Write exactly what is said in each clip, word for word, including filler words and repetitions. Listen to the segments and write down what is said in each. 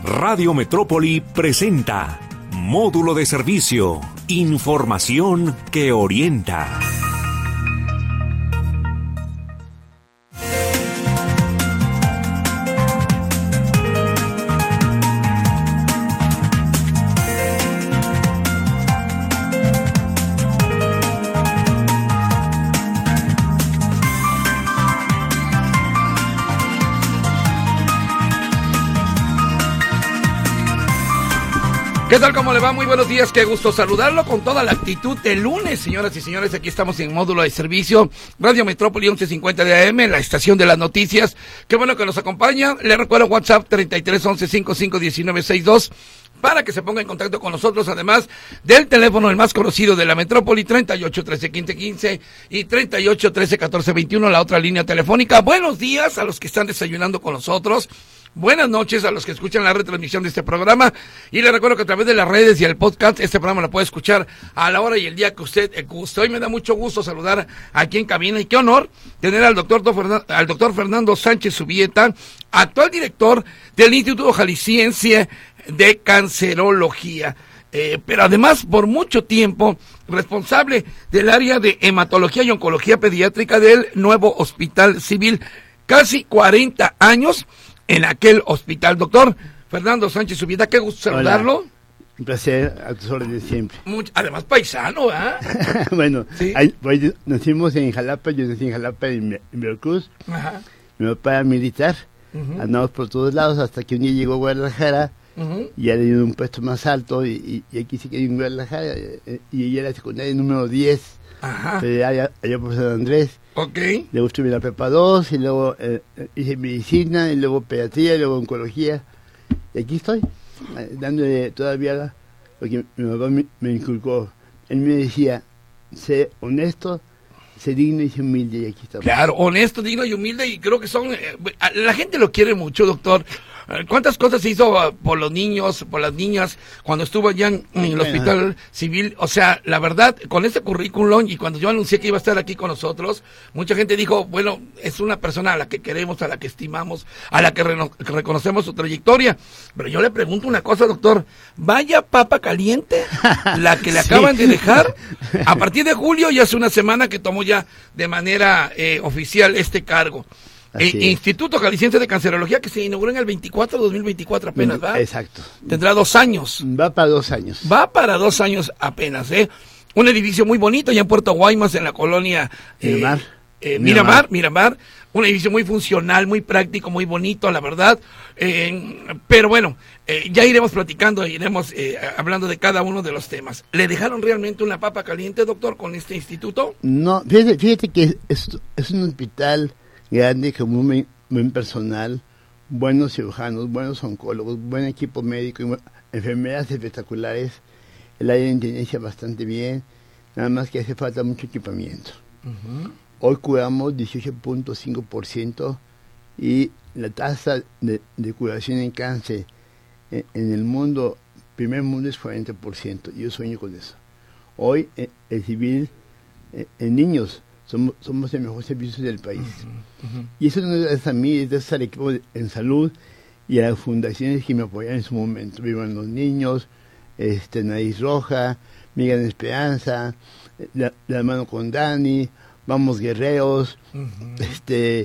Radio Metrópoli presenta Módulo de Servicio, información que orienta. ¿Qué tal? ¿Cómo le va? Muy buenos días, qué gusto saludarlo con toda la actitud de lunes, señoras y señores. Aquí estamos en Módulo de Servicio, Radio Metrópoli once cincuenta de A M, la estación de las noticias. Qué bueno que nos acompaña. Le recuerdo WhatsApp treinta y tres once cincuenta y cinco diecinueve sesenta y dos para que se ponga en contacto con nosotros, además del teléfono el más conocido de la Metrópoli, treinta y ocho trece quince quince y treinta y ocho trece catorce veintiuno, la otra línea telefónica. Buenos días a los que están desayunando con nosotros. Buenas noches a los que escuchan la retransmisión de este programa, y les recuerdo que a través de las redes y el podcast este programa lo puede escuchar a la hora y el día que usted guste. Hoy me da mucho gusto saludar aquí en cabina, y qué honor tener al doctor al doctor Fernando Sánchez Subieta, actual director del Instituto Jalisciense de Cancerología, eh, pero además por mucho tiempo responsable del área de hematología y oncología pediátrica del nuevo Hospital Civil, casi cuarenta años en aquel hospital. Doctor Fernando Sánchez Subieta, qué gusto saludarlo. Hola. Un placer, a tus órdenes siempre. Mucho, además paisano, ¿ah? ¿eh? Bueno, ¿sí? ahí, ahí nacimos en Jalapa, yo nací en Jalapa, en, en Veracruz. Ajá. Mi papá era militar, uh-huh. Andamos por todos lados hasta que un día llegó a Guadalajara, uh-huh. Y ya le dio un puesto más alto, y, y, y aquí sí que hay en Guadalajara, y ella era secundaria número diez, Ajá. Pero allá, allá por San Andrés. Ok. Luego estuve en la prepa dos, y luego eh, hice medicina, y luego pediatría, y luego oncología. Y aquí estoy, eh, dándole todavía lo que mi papá me, me inculcó. Él me decía, sé honesto, sé digno y sé humilde, y aquí estamos. Claro, honesto, digno y humilde, y creo que son... Eh, la gente lo quiere mucho, doctor. ¿Cuántas cosas se hizo por los niños, por las niñas, cuando estuvo allá en, en el Hospital Civil? O sea, la verdad, con este currículum, y cuando yo anuncié que iba a estar aquí con nosotros, mucha gente dijo, bueno, es una persona a la que queremos, a la que estimamos, a la que, reno, que reconocemos su trayectoria. Pero yo le pregunto una cosa, doctor, ¿vaya papa caliente la que le sí. acaban de dejar? A partir de julio, ya hace una semana que tomó ya de manera eh, oficial este cargo. El Instituto Jalisciense de Cancerología, que se inauguró en el veinticuatro, dos mil veinticuatro apenas, ¿va? Exacto. Tendrá dos años. Va para dos años. Va para dos años apenas, ¿eh? Un edificio muy bonito allá en Puerto Guaymas, en la colonia... Eh, Miramar. Eh, Miramar, Miramar. Un edificio muy funcional, muy práctico, muy bonito, la verdad. Eh, pero bueno, eh, ya iremos platicando, iremos eh, hablando de cada uno de los temas. ¿Le dejaron realmente una papa caliente, doctor, con este instituto? No, fíjate, fíjate que es, es un hospital grande, con un buen personal, buenos cirujanos, buenos oncólogos, buen equipo médico, enfermeras espectaculares, el área de intendencia bastante bien, nada más que hace falta mucho equipamiento. Uh-huh. Hoy curamos dieciocho punto cinco por ciento y la tasa de, de curación en cáncer en, en el mundo, primer mundo, es cuarenta por ciento. Yo sueño con eso. Hoy eh, el civil, eh, en niños, Somos, somos el mejor servicio del país. Uh-huh, uh-huh. Y eso no es a mí, es al equipo de, en salud y a las fundaciones que me apoyaron en su momento. Vivan los Niños, este, Nariz Roja, Miguel Esperanza, la, la mano con Dani, Vamos Guerreros, uh-huh. este,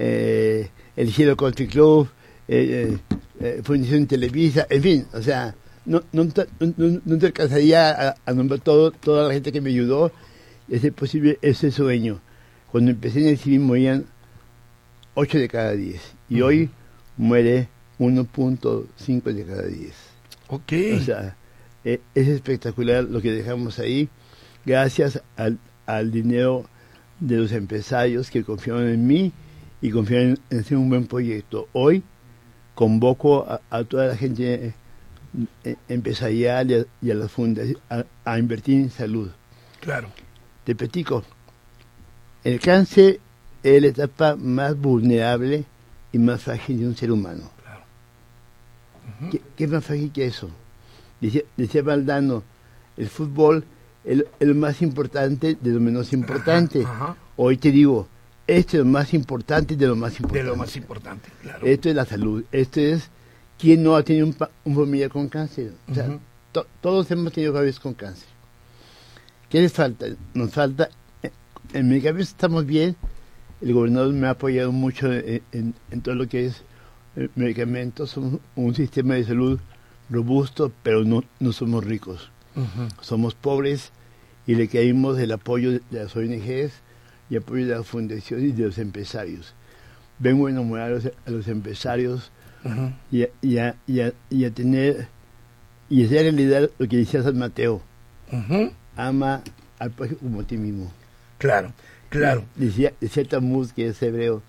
eh, el Cielo Country Club, eh, eh, Fundación Televisa, en fin, o sea, no, no, no, no te alcanzaría a, a nombrar todo, toda la gente que me ayudó. Es posible ese sueño. Cuando empecé en el civil morían ocho de cada diez, y uh-huh. hoy muere uno punto cinco de cada diez. Ok. O sea, eh, es espectacular lo que dejamos ahí, gracias al, al dinero de los empresarios que confiaron en mí y confiaron en, en hacer un buen proyecto. Hoy convoco a, a toda la gente eh, empresarial y a, y a las fundaciones a, a invertir en salud. Claro. Te platico, el cáncer es la etapa más vulnerable y más frágil de un ser humano. Claro. Uh-huh. ¿Qué, ¿Qué es más frágil que eso? Decía, decía Valdano, el fútbol es lo más importante de lo menos importante. Ajá, ajá. Hoy te digo, esto es lo más importante de lo más importante. De lo más importante, claro. Esto es la salud, esto es ¿quién no ha tenido un, pa- un familiar con cáncer? O sea, Ujú. to- todos hemos tenido familiares con cáncer. ¿Qué les falta? Nos falta, eh, en medicamentos estamos bien, el gobernador me ha apoyado mucho en, en- en todo lo que es eh, medicamentos, somos un sistema de salud robusto, pero no, no somos ricos. Ujú. Somos pobres y requerimos el apoyo de las O N Ges y apoyo de las fundaciones y de los empresarios. Vengo a enamorar a los, a los empresarios Ujú. y a, y, a, y, a, y a tener y hacer realidad lo que decía San Mateo: Ujú. ama al prójimo como a ti mismo. Claro, claro. Decía, decía Tamuz, que es hebreo: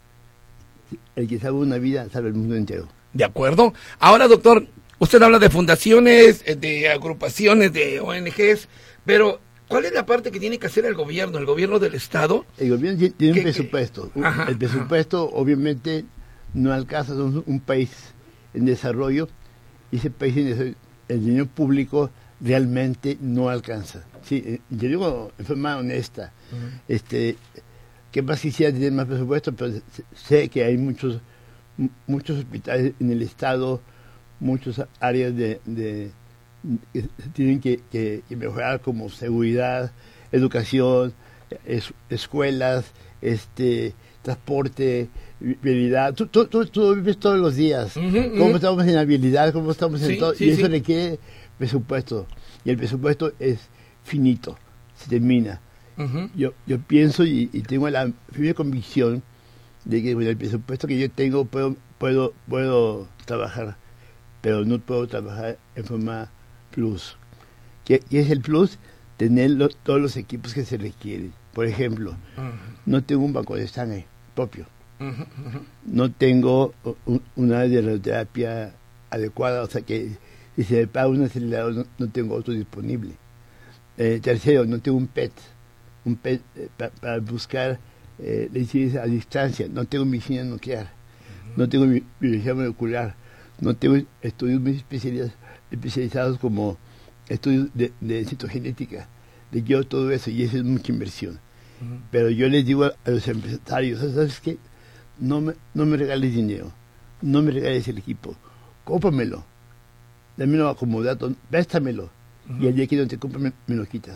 el que salva una vida salva el mundo entero. ¿De acuerdo? Ahora, doctor, usted habla de fundaciones, eh, de agrupaciones, de O N Ges, pero ¿cuál es la parte que tiene que hacer el gobierno, el gobierno del Estado? El gobierno tiene, tiene ¿Qué- un qué? presupuesto. Un- Ajá, el presupuesto obviamente no alcanza, somos un país en desarrollo y ese país en desarrollo, el dinero público realmente no alcanza. Sí, eh, yo digo en forma honesta. Ujú. este, ¿Qué más quisiera tener más presupuesto? Pero sé- sé que hay muchos mu- muchos hospitales en el Estado, muchas áreas de, de- que se tienen que, que- que mejorar, como seguridad, educación, es- escuelas, este transporte, vi- vialidad. Tú, tú, tú, tú lo vives todos los días. Ujú, ¿Cómo ujú. estamos en la vialidad? ¿Cómo estamos Sí, en todo? sí, y eso sí. requiere presupuesto. Y el presupuesto es finito, se termina. Ujú. Yo, yo pienso y, y tengo la firme convicción de que con el presupuesto que yo tengo puedo, puedo, puedo trabajar, pero no puedo trabajar en forma plus. ¿Qué, qué es el plus? Tener lo- todos los equipos que se requieren. Por ejemplo, Ujú. no tengo un banco de sangre propio, Ujú. Ujú. no tengo un- una área de radioterapia adecuada, o sea que si se me paga un acelerador no, no tengo otro disponible. Eh, tercero, no tengo un P E T, un P E T eh, pa- para buscar eh, la incidencia a distancia, no tengo medicina nuclear, no tengo bi- biología molecular, no tengo estudios muy especializados, especializados como estudios de, de citogenética, de yo todo eso, y eso es mucha inversión. Ujú. Pero yo les digo a, a los empresarios: ¿sabes qué? No me, no me regales dinero, no me regales el equipo, cómpramelo, dámelo acomodado, préstamelo, y el día que no te compre me, me lo quitas.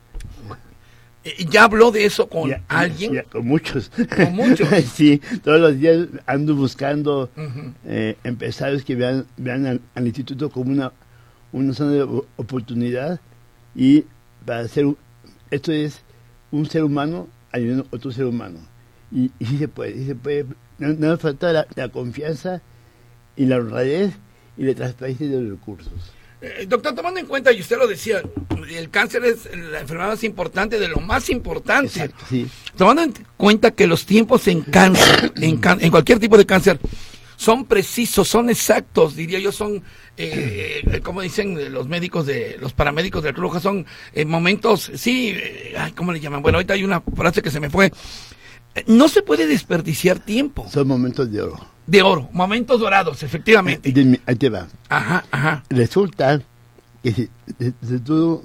Eh, ¿Ya habló de eso con Ya- alguien? ya, con muchos. ¿Con muchos? Sí, todos los días ando buscando Ujú. eh, empresarios que vean, vean al, al instituto como una, una zona de o- oportunidad, y para hacer un- esto es un ser humano ayudando a otro ser humano. Y, y sí se puede, sí se puede. No, no nos falta la, la confianza y la honradez y la transparencia de los recursos. Eh, doctor, tomando en cuenta, y usted lo decía, el cáncer es la enfermedad más importante, de lo más importante. Exacto, sí. Tomando en cuenta que los tiempos en cáncer, en, can- en cualquier tipo de cáncer, son precisos, son exactos, diría yo, son, eh, eh, como dicen los médicos, de los paramédicos del Cruz Roja, son eh, momentos, sí, eh, ay, ¿cómo le llaman? Bueno, ahorita hay una frase que se me fue. Eh, No se puede desperdiciar tiempo Son momentos de oro. de oro, momentos dorados, efectivamente. Dime, ahí te va. Ajá, ajá. Resulta que si, si- si tú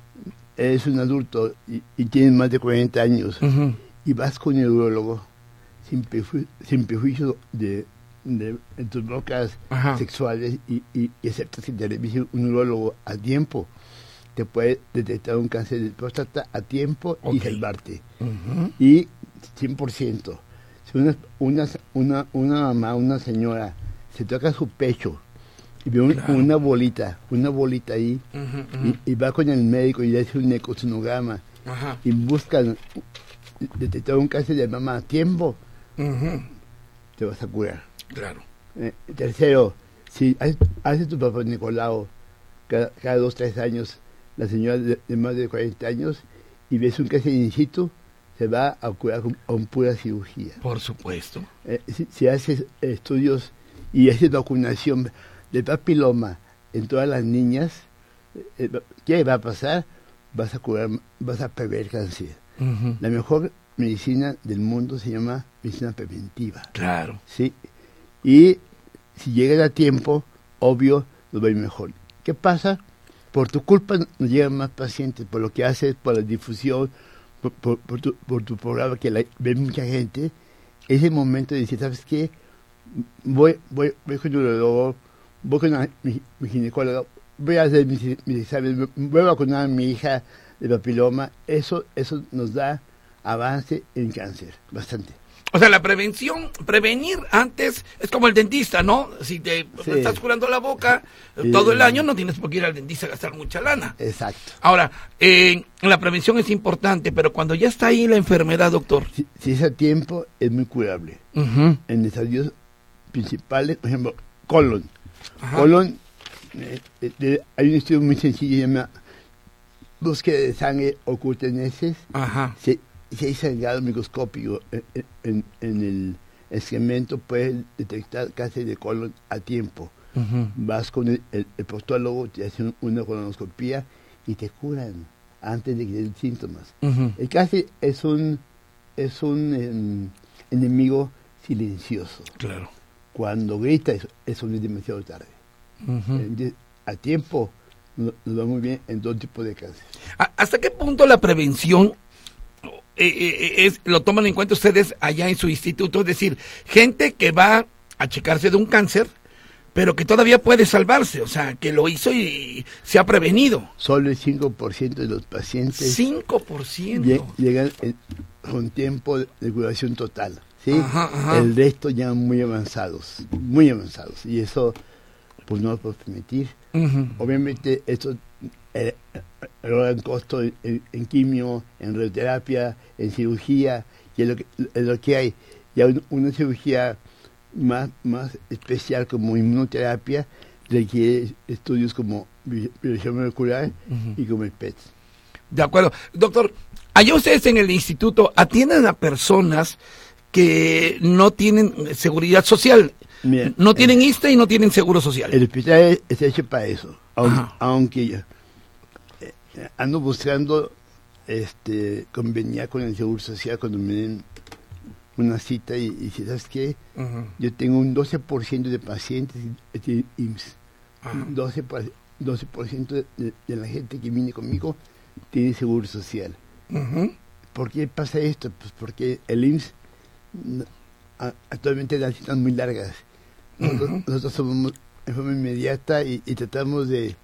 eres un adulto y, y tienes más de cuarenta años Ujú. y vas con el urologo sin, preju- sin prejuicio de, de, de tus brocas Ajá. sexuales y, y, y aceptas que te revise un urólogo a tiempo, te puede detectar un cáncer de próstata a tiempo y Ok. salvarte. Ujú. Y cien por ciento. Si una, una, una, una mamá, una señora, se toca su pecho y ve un- Claro. una bolita, una bolita ahí, Ujú, ujú. y, y va con el médico y le hace un ecosonograma Ajá. y buscan detectar un cáncer de mama a tiempo, Ujú. te vas a curar. Claro. Eh, tercero, si hace, hace tu papá Nicolau cada, cada dos, tres años, la señora de, de más de cuarenta años, y ves un cáncer in situ, se va a curar con, con pura cirugía. Por supuesto. Eh, si, si haces estudios y haces vacunación de papiloma en todas las niñas, eh, ¿qué va a pasar? Vas a curar, vas a prever cáncer. Ujú. La mejor medicina del mundo se llama medicina preventiva. Claro. ¿Sí? Y si llegas a tiempo, obvio, nos va a ir mejor. ¿Qué pasa? Por tu culpa nos llegan más pacientes, por lo que haces, por la difusión, por, por, por tu, por tu programa que la, ve mucha gente. Es el momento de decir: ¿sabes qué? Voy, voy, voy con el urologo, voy con una, mi, mi ginecóloga, voy a hacer mis, mis exámenes, voy a vacunar a mi hija de papiloma. Eso, eso nos da avance en cáncer, bastante. O sea, la prevención, prevenir antes es como el dentista, ¿no? Si te Sí. estás curando la boca Sí. todo el año, no tienes por qué ir al dentista a gastar mucha lana. Exacto. Ahora, eh, la prevención es importante, pero cuando ya está ahí la enfermedad, doctor. Si, si es a tiempo, es muy curable. Uh-huh. En estadios principales, por ejemplo, colon. Ajá. Colon, eh, eh, eh, hay un estudio muy sencillo, se llama búsqueda de sangre oculta en heces. Ajá. Si, si hay sangrado microscópico en, en, en el excremento, puedes detectar cáncer de colon a tiempo. Uh-huh. Vas con el, el, el proctólogo, te hacen una colonoscopía y te curan antes de que den síntomas. Uh-huh. El cáncer es un, es un em, enemigo silencioso. Claro. Cuando grita, eso, eso no es demasiado tarde. Uh-huh. Entonces, a tiempo nos nos va muy bien en todo tipo de cáncer. ¿A- ¿Hasta qué punto la prevención eh, eh, es, lo toman en cuenta ustedes allá en su instituto? Es decir, gente que va a checarse de un cáncer, pero que todavía puede salvarse, o sea, que lo hizo y se ha prevenido. Solo el cinco por ciento de los pacientes cinco por ciento. lle- llegan en- con tiempo de de curación total. ¿sí? Ajá, ajá. El resto ya muy avanzados, muy avanzados. Y eso pues no lo puedo permitir. Ujú. Obviamente esto eh, en costo en, en quimio, en radioterapia, en cirugía, y es lo que, es lo que hay. Ya un- una cirugía más, más especial como inmunoterapia requiere estudios como bi- biología molecular Ujú. y como el P E T. De acuerdo. Doctor, allá ustedes en el instituto atienden a personas que no tienen seguridad social, Mira, no tienen el, I S S S T E y no tienen seguro social. el hospital está hecho para eso, aun- Ajá. aunque yo, eh, ando buscando este conveniar con el Seguro Social cuando me den una cita y, y si sabes qué, Ujú. yo tengo un doce por ciento de pacientes que tienen I M S S. Ajá. doce por ciento, doce por ciento de, de la gente que viene conmigo tiene Seguro Social. Ujú. ¿Por qué pasa esto? Pues porque el I M S S no- a- actualmente las citas muy largas. Nosotros, Ujú. nosotros somos en forma inmediata y, y tratamos de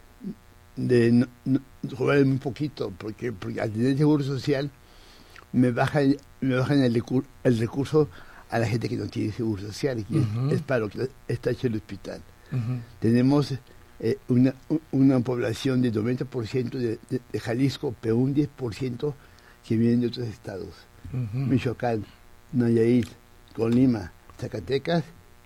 de no, no, jugar muy poquito, porque, porque al tener Seguro Social me bajan me bajan el, recur- el recurso a la gente que no tiene Seguro Social, y Ujú. es, es para lo que está hecho el hospital. Ujú. Tenemos eh, una, u- una población de noventa por ciento de, de, de Jalisco, pero un diez por ciento que vienen de otros estados. Ujú. Michoacán, Nayarit, Colima, Zacatecas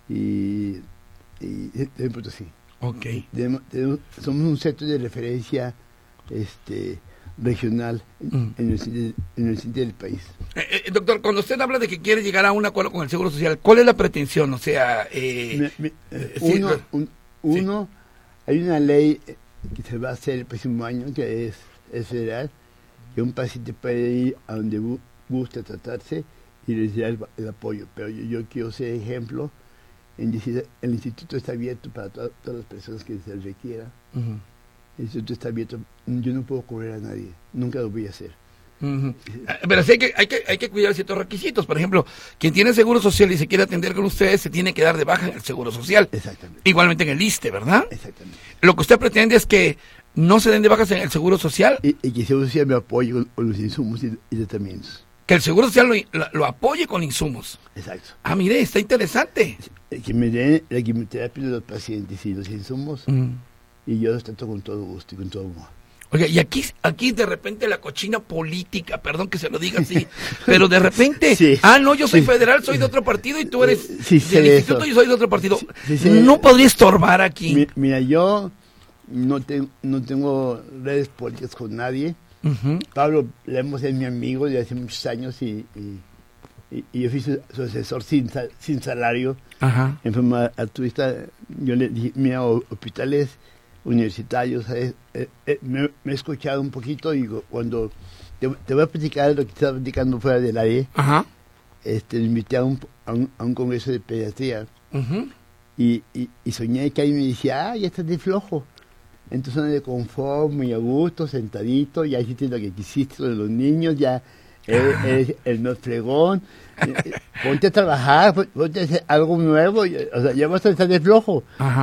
y, y, y Potosí. Ok. Tenemos- tenemos- somos un centro de referencia este, regional Mm. en, el, sitio- en el sitio del país. Eh, eh, doctor, cuando usted habla de que quiere llegar a un acuerdo con el Seguro Social, ¿cuál es la pretensión? O sea, eh, Me- me- eh, sí, uno, lo- un- uno, hay una ley eh, que se va a hacer el próximo año, que es, es federal, que un paciente puede ir a donde gu- gusta tratarse y recibir el, el apoyo. Pero yo, yo quiero ser ejemplo en decir, el instituto está abierto para to- todas las personas que se requiera. ujú, El instituto está abierto. Yo no puedo cobrar a nadie, nunca lo voy a hacer. ujú. Eh, Pero sí hay que, hay, que, hay que cuidar ciertos requisitos. Por ejemplo, quien tiene Seguro Social y se quiere atender con ustedes, se tiene que dar de baja en el Seguro Social. Exactamente. Igualmente en el I S S S T E, ¿verdad? Exactamente. Lo que usted pretende es que no se den de bajas en el Seguro Social, Y, y que Seguro Social me apoye con, con los insumos y, y tratamientos. que el Seguro Social lo, lo- lo apoye con insumos. Exacto. Ah, mire, está interesante. Eh, Que me den la quimioterapia de los pacientes y los insumos, Mm. y yo los trato con todo gusto y con todo amor. Oiga, y aquí, aquí de repente la cochina política, perdón que se lo diga así, pero de repente, Sí. ah, no, yo soy Sí. federal, soy de otro partido y tú eres Sí, sé del de instituto eso. y soy de otro partido. Sí, sí, sé. No podría estorbar aquí. Mi- Mira, yo no, te- no tengo redes políticas con nadie. Ujú. Pablo Lemos es mi amigo de hace muchos años y, y, y- y yo fui su, su asesor sin, sa- sin salario Ajá. en forma altruista. Yo le dije, mira, ho- hospitales universitarios, ¿sabes? Eh, eh, me, me he escuchado un poquito y digo, cuando te, te voy a platicar lo que estaba platicando fuera del área, Ajá. este, me invité a un, a un, a un congreso de pediatría Ujú. y, y, y soñé que ahí me decía, ah, ya estás de flojo. En tu zona de confort, muy a gusto, sentadito, ya hiciste lo que quisiste sobre los niños, ya eres, eres el más fregón, eh, eh, ponte a trabajar, pon- ponte a hacer algo nuevo, y, o sea, ya vas a estar de flojo. Ajá.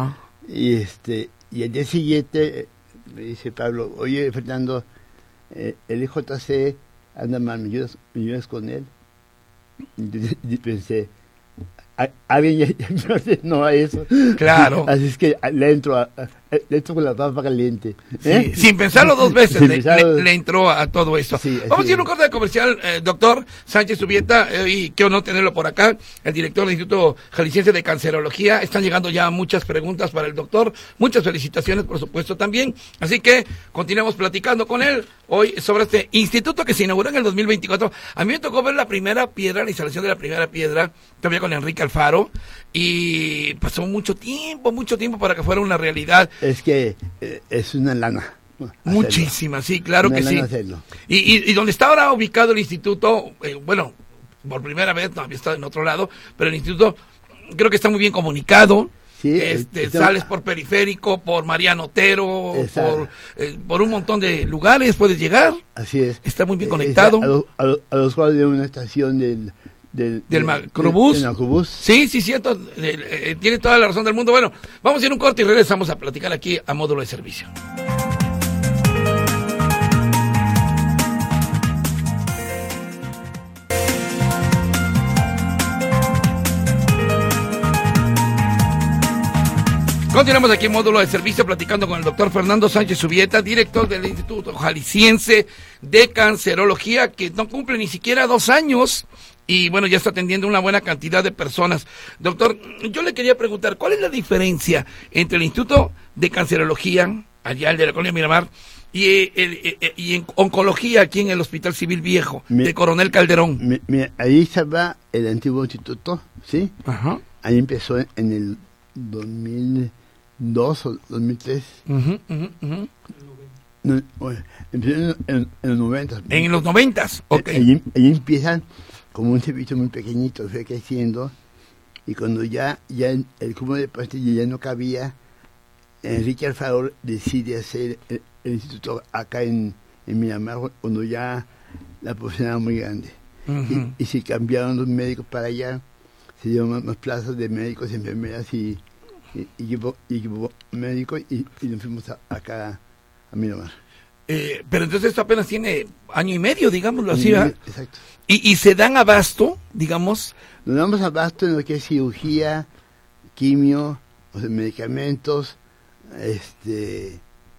Y este y al día siguiente me dice Pablo, oye, Fernando, eh, el J C anda mal, ¿me ayudas, me ayudas con él? Y, y pensé, alguien ya, ya me ordenó a eso. Claro. Así es que le entro, a, a, le entro con la papa caliente. ¿Eh? Sí, sin pensarlo dos veces, Sin le, pensarlo. le, le entró a todo esto. Sí, Vamos a sí. ir a un corte de comercial, eh, doctor Sánchez Subieta, eh, y qué honor tenerlo por acá, el director del Instituto Jalisciense de Cancerología. Están llegando ya muchas preguntas para el doctor, muchas felicitaciones, por supuesto, también. Así que continuemos platicando con él hoy sobre este instituto que se inauguró en el dos mil veinticuatro. A mí me tocó ver la primera piedra, la instalación de la primera piedra, todavía con Enrique Alfaro, y pasó mucho tiempo, mucho tiempo para que fuera una realidad. Es que eh, es una lana. hacerlo. Muchísima, sí, claro Una que sí. lana hacerlo. Y, y, y donde está ahora ubicado el instituto, eh, bueno, por primera vez, no había estado en otro lado, pero el instituto creo que está muy bien comunicado. Sí, este, está- sales por Periférico, por Mariano Otero, Exacto. por, eh, por un montón de lugares puedes llegar. Así es. Está muy bien Eh, conectado. está A, lo- a, lo- a los cuadros de una estación del... Del, Del macrobús. Del macrobús. Sí, sí, cierto. Eh, eh, tiene toda la razón del mundo. Bueno, vamos a ir a un corte y regresamos a platicar aquí a Módulo de Servicio. Continuamos aquí en Módulo de Servicio platicando con el doctor Fernando Sánchez Subieta, director del Instituto Jalisciense de Cancerología, que no cumple ni siquiera dos años y bueno, ya está atendiendo una buena cantidad de personas. Doctor, yo le quería preguntar, ¿cuál es la diferencia entre el Instituto de Cancerología, allá el de la Colonia Miramar, y, eh, el, eh, eh, y en oncología aquí en el Hospital Civil Viejo, Mi- de Coronel Calderón? Mi- Mira, ahí estaba el antiguo instituto, ¿sí? Ajá. Ahí empezó en, en el dos mil dos o dos mil tres. Ujú, ujú, ujú. No, bueno, empezó en, en- en los noventa. En los noventas, ok. Ahí, ahí empiezan como un servicio muy pequeñito, fue creciendo, y cuando ya, ya el, el cubo de pastillas ya no cabía, Enrique Alfaro decide hacer el, el instituto acá en, en Miramar, cuando ya la población era muy grande. Ujú. y, y se cambiaron los médicos para allá, se dieron más, más plazas de médicos, enfermeras y, y, y equipo, y equipo médico, y, y nos fuimos a- acá a Miramar. Eh, pero entonces esto apenas tiene año y medio, digámoslo así, Y- ¿verdad? Exacto. Y, y se dan abasto, digamos. Nos damos abasto en lo que es cirugía, quimio, o sea, medicamentos, este,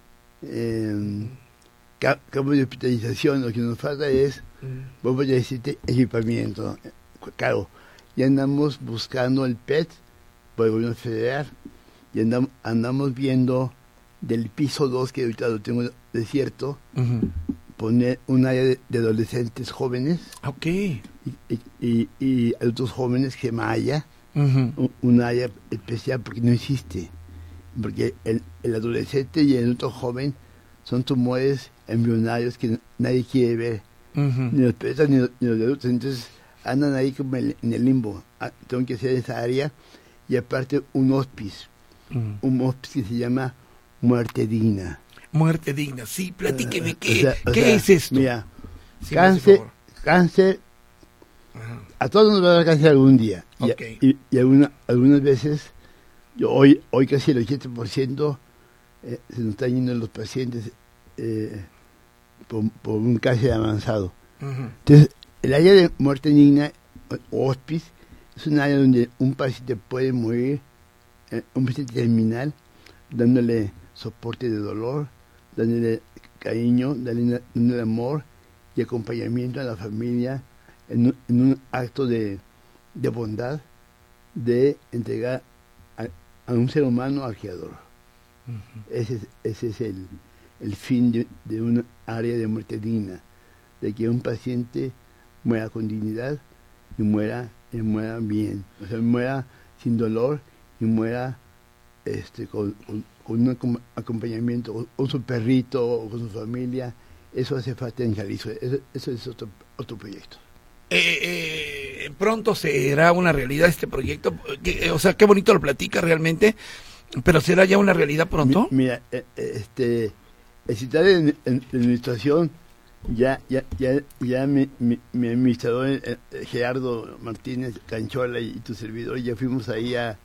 em, ca- campos de hospitalización. Lo que nos falta es, vamos a decirte, equipamiento. Claro, ya andamos buscando el P E T por el gobierno federal, y andamos, andamos viendo del piso dos, que ahorita lo tengo desierto, Ujú. poner un área de, de adolescentes jóvenes Ok. y, y, y, y adultos jóvenes que se llama AYA, Ujú. un, un área especial porque no existe. Porque el, el adolescente y el adulto joven son tumores embrionarios que nadie quiere ver, Ujú. ni los pediatras ni los, ni los adultos. Entonces andan ahí como en, en el limbo. Ah, tengo que hacer esa área, y aparte un hospice, Ujú. un hospice que se llama Muerte Digna. Muerte digna, sí, platíqueme, Eh, ¿qué, o sea, o ¿qué sea, es esto? Mira, Sí, me hace cáncer, favor. cáncer, Ajá. a todos nos va a dar cáncer algún día. Y, Ok. y, y alguna- algunas veces, yo hoy, hoy casi el ochenta por ciento eh, se nos están yendo los pacientes eh, por, por un cáncer avanzado. Ujú. Entonces, el área de muerte digna o hospice es un área donde un paciente puede morir, eh, un paciente terminal, dándole soporte de dolor, dándole cariño, dándole, dándole amor y acompañamiento a la familia en un, en un acto de, de bondad, de entregar a, a un ser humano al Creador. Ese es, ese es el, el fin de, de una área de muerte digna, de que un paciente muera con dignidad y muera, y muera bien, o sea, muera sin dolor y muera este, con, con, con un acom- acompañamiento, con, con su perrito o con su familia. Eso hace falta en Jalisco, eso, eso es otro, otro proyecto. Eh, eh, pronto será una realidad este proyecto, que, eh, o sea, qué bonito lo platica realmente, pero será ya una realidad pronto. Mi- mira, eh, eh, este, el citar en, en- en administración, ya, ya, ya, ya mi, mi, mi administrador eh, eh, Gerardo Martínez Canchola y tu servidor ya fuimos ahí a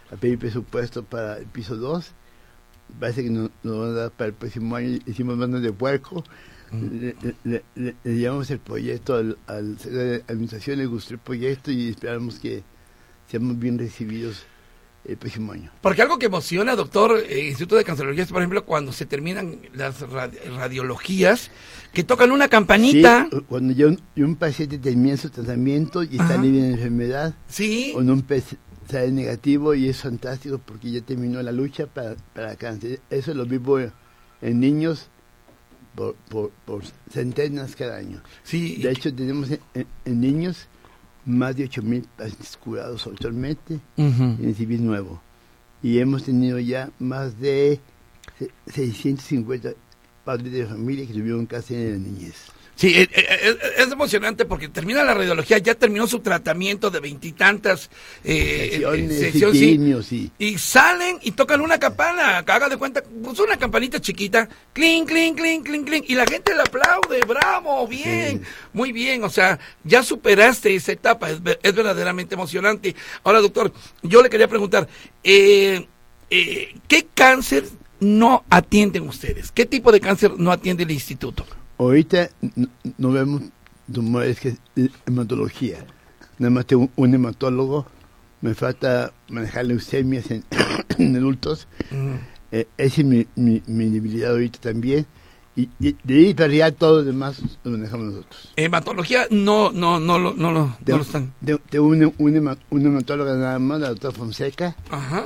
a pedir presupuesto para el piso dos. Parece que nos no van a dar para el próximo año. Hicimos manos de puerco. Mm. Le, le, le, le llevamos el proyecto al, al secretario de administración, le gustó el proyecto y esperamos que seamos bien recibidos el próximo año. Porque algo que emociona, doctor, eh, Instituto de Cancerología, es, por ejemplo, cuando se terminan las radi radiologías, que tocan una campanita. Sí, cuando ya un, un paciente termina su tratamiento y está libre de enfermedad, sí, o no un P C R negativo, y es fantástico porque ya terminó la lucha para, para cáncer. Eso lo vivo en niños por, por, por centenas cada año. Sí. De hecho, tenemos en, en, en niños más de ocho mil pacientes curados actualmente, uh-huh, en el civil nuevo. Y hemos tenido ya más de seiscientos cincuenta padres de familia que tuvieron cáncer en la niñez. Sí, es, es, es emocionante porque termina la radiología, ya terminó su tratamiento de veintitantas eh, secciones, secciones, quimios, sí, y salen y tocan una campana, haga de cuenta, pues una campanita chiquita, clink, clink, clink, clink, clink, y la gente le aplaude, bravo, bien, sí, muy bien, o sea, ya superaste esa etapa, es, es verdaderamente emocionante. Ahora, doctor, yo le quería preguntar, eh, eh, ¿qué cáncer no atienden ustedes? ¿Qué tipo de cáncer no atiende el instituto? Ahorita no, no vemos tumores que es hematología. Nada más tengo un hematólogo. Me falta manejar leucemias en, en adultos. Mm. Eh, esa es mi, mi, mi debilidad ahorita también. Y, y de ahí para allá todo lo demás lo manejamos nosotros. Hematología no no no no, no, no, de, no lo están. Tengo de una un, un hematóloga nada más, la doctora Fonseca. Ajá.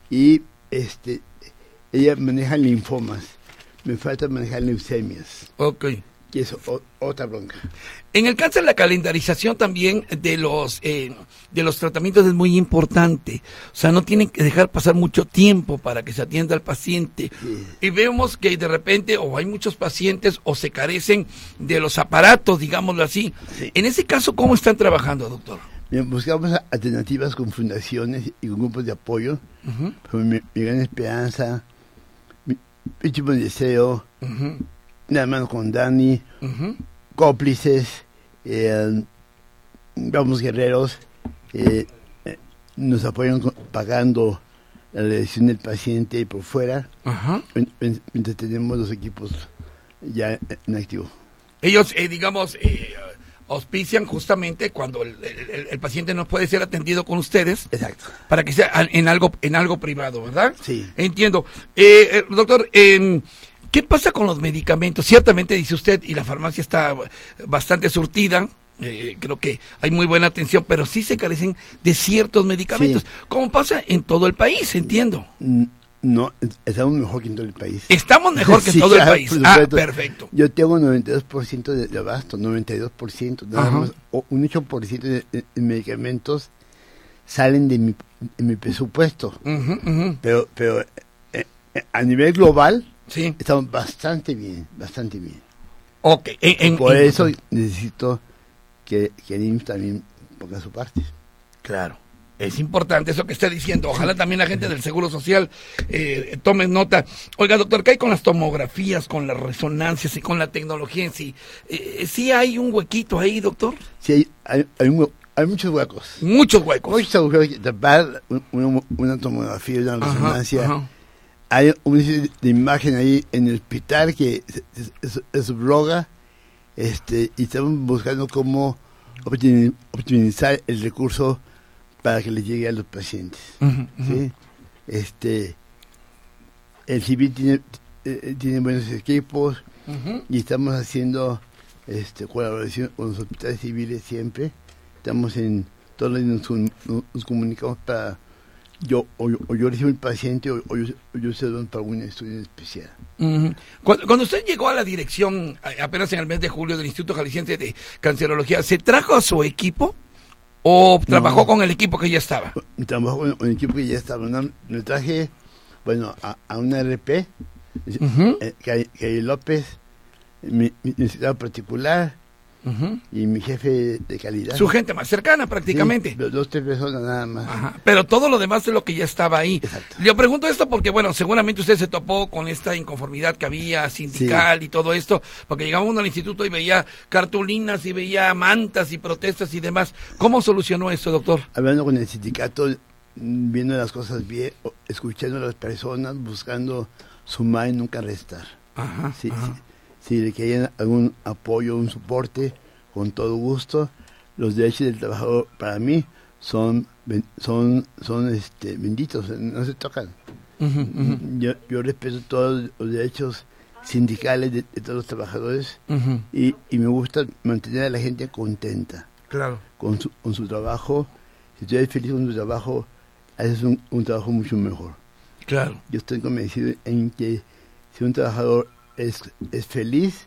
Y este ella maneja linfomas. Me falta manejar leucemias. Ok. Y eso, o, otra bronca. En el cáncer, la calendarización también de los eh, de los tratamientos es muy importante. O sea, no tienen que dejar pasar mucho tiempo para que se atienda al paciente. Sí. Y vemos que de repente o hay muchos pacientes o se carecen de los aparatos, digámoslo así. Sí. En ese caso, ¿cómo están trabajando, doctor? Bien, buscamos alternativas con fundaciones y con grupos de apoyo. Uh-huh. Como mi, mi Gran Esperanza, mi último deseo, uh-huh, la mano con Dani, uh-huh, cómplices, eh, vamos guerreros, eh, eh, nos apoyan con, pagando la elección del paciente por fuera, uh-huh, mientras tenemos los equipos ya en activo. Ellos, eh, digamos, eh, auspician justamente cuando el, el, el paciente no puede ser atendido con ustedes. Exacto. Para que sea en algo en algo privado, ¿verdad? Sí. Entiendo. Eh, eh, doctor, eh, ¿qué pasa con los medicamentos? Ciertamente, dice usted, y la farmacia está bastante surtida, eh, creo que hay muy buena atención, pero sí se carecen de ciertos medicamentos, sí, como pasa en todo el país, entiendo. No, estamos mejor que en todo el país. Estamos mejor que en sí, todo el país. Ah, perfecto. Yo tengo noventa y dos por ciento de, de abasto, noventa y dos por ciento, nada más, o un ocho por ciento de, de, de medicamentos salen de mi, de mi presupuesto. Uh-huh, uh-huh. Pero, pero eh, eh, a nivel global, sí, estamos bastante bien, bastante bien. Ok. En, en, por en, eso en... necesito que, que el I M S S también ponga su parte. Claro. Es importante eso que está diciendo. Ojalá también la gente del Seguro Social eh, tome nota. Oiga, doctor, ¿qué hay con las tomografías, con las resonancias y con la tecnología en sí? Eh, ¿Sí hay un huequito ahí, doctor? Sí, hay, hay, hay, un, hay muchos huecos. Muchos huecos. Muchos huecos. Tapar una, una tomografía, una resonancia. Ajá, ajá. Hay una de imagen ahí en el hospital que se subroga, este, y estamos buscando cómo optimizar el recurso para que le llegue a los pacientes. Uh-huh, uh-huh. ¿Sí? Este, el civil tiene, eh, tiene buenos equipos, uh-huh, y estamos haciendo este, colaboración con los hospitales civiles siempre. Estamos en, todos los días nos, nos comunicamos para, yo o, yo o yo recibo el paciente o, o yo, o yo se lo doy para un estudio especial. Uh-huh. Cuando, cuando usted llegó a la dirección, apenas en el mes de julio del Instituto Jalisciense de Cancerología, ¿se trajo a su equipo? ¿O trabajó no, con el equipo que ya estaba? Trabajó con el equipo que ya estaba. No, me traje, bueno, a, a una R P, uh-huh, eh, que, que López, mi, mi necesitado particular, uh-huh, y mi jefe de calidad. Su gente más cercana, prácticamente. Sí, dos, tres personas nada más. Ajá. Pero todo lo demás es lo que ya estaba ahí. Exacto. Le pregunto esto porque, bueno, seguramente usted se topó con esta inconformidad que había sindical, sí, y todo esto, porque llegaba uno al instituto y veía cartulinas y veía mantas y protestas y demás. ¿Cómo solucionó esto, doctor? Hablando con el sindicato, viendo las cosas bien, escuchando a las personas, buscando sumar y nunca restar. Ajá, Si, ajá. si, si le quieren algún apoyo, un soporte, con todo gusto. Los derechos del trabajador para mí son son son este benditos, no se tocan. Uh-huh, uh-huh. Yo, yo respeto todos los derechos sindicales de, de todos los trabajadores Uh-huh. y, y me gusta mantener a la gente contenta Claro. con su, con su trabajo. Si tú eres feliz con tu trabajo, haces un, un trabajo mucho mejor. Claro. Yo estoy convencido en que si un trabajador es, es feliz,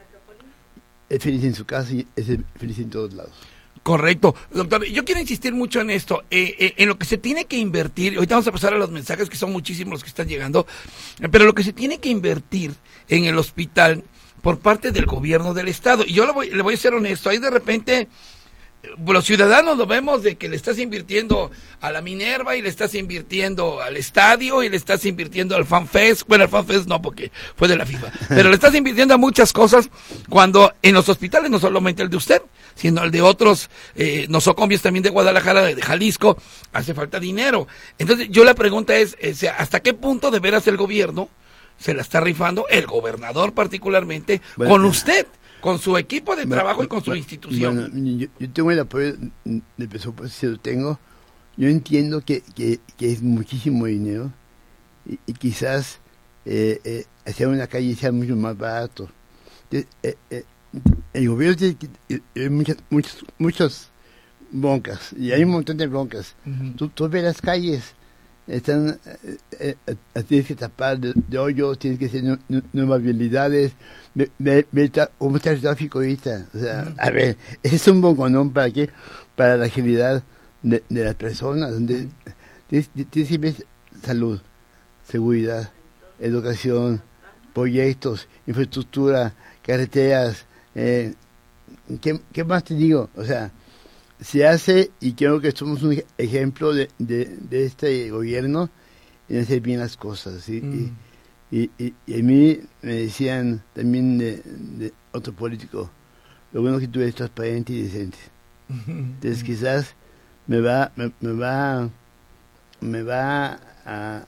es feliz en su casa y es feliz en todos lados. Correcto. Doctor, yo quiero insistir mucho en esto, eh, eh, en lo que se tiene que invertir. Ahorita vamos a pasar a los mensajes, que son muchísimos los que están llegando, eh, pero lo que se tiene que invertir en el hospital por parte del gobierno del estado. Y yo le voy, le voy a ser honesto, ahí de repente los ciudadanos lo vemos de que le estás invirtiendo a la Minerva y le estás invirtiendo al estadio y le estás invirtiendo al FanFest. Bueno, al FanFest no, porque fue de la FIFA, pero le estás invirtiendo a muchas cosas, cuando en los hospitales, no solamente el de usted, sino el de otros eh, nosocomios también de Guadalajara, de Jalisco, hace falta dinero. Entonces yo la pregunta es, es ¿hasta qué punto de veras el gobierno se la está rifando, el gobernador particularmente, bueno, con usted, con su equipo de bueno, trabajo y con su bueno, institución? Bueno, yo, yo tengo el apoyo del presupuesto, si lo tengo. Yo entiendo que, que, que es muchísimo dinero y, y quizás eh, eh, hacer una calle sea mucho más barato. Entonces, eh, eh, el gobierno tiene que, eh, muchas, muchas, muchas broncas, y hay un montón de broncas. Uh-huh. Tú, tú ves las calles, están, eh, eh, tienes que tapar de, de hoyos, tienes que hacer nu, nu, nuevas vialidades, ve, ve, ve tra, cómo está el tráfico ahorita. O sea, uh-huh. A ver, es un bonconón para qué, para la agilidad de, de las personas, donde tienes, tienes que ver salud, seguridad, educación, proyectos, infraestructura, carreteras, eh, ¿qué, ¿qué más te digo? O sea, se hace, y creo que somos un ejemplo de, de, de este gobierno en hacer bien las cosas, ¿sí? Mm. Y, y, y, y a mí me decían también de, de otro político, lo bueno es que tú eres transparente y decente. Entonces quizás me va me, me va me va a,